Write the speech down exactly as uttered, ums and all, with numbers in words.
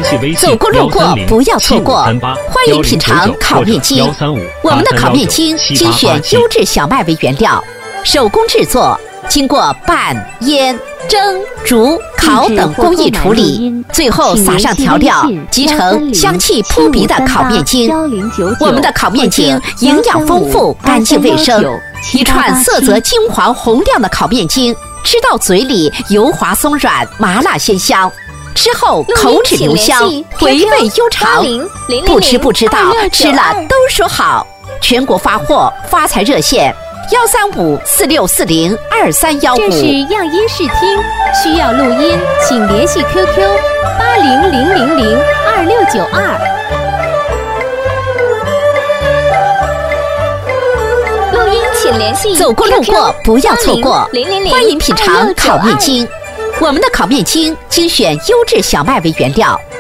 走过路过不要错过，欢迎品尝烤面筋。我们的烤面筋精选优质小麦为原料，手工制作，经过拌、腌、蒸、煮、烤等工艺处理，最后撒上调料，即成香气扑鼻的烤面筋。我们的烤面筋营养丰富，干净卫生，一串色泽金黄红亮的烤面筋，吃到嘴里油滑松软，麻辣鲜香。吃后口齿留香，回味悠长。不吃不知道，吃了都说好。全国发货，发财热线：幺三五四六四零二三幺五。 这是样音视听，需要录音，请联系 Q Q 八零零零零二六九二。 录音请联系。 走过路过不要错过，欢迎品尝烤面筋。我们的烤面筋精选优质小麦为原料，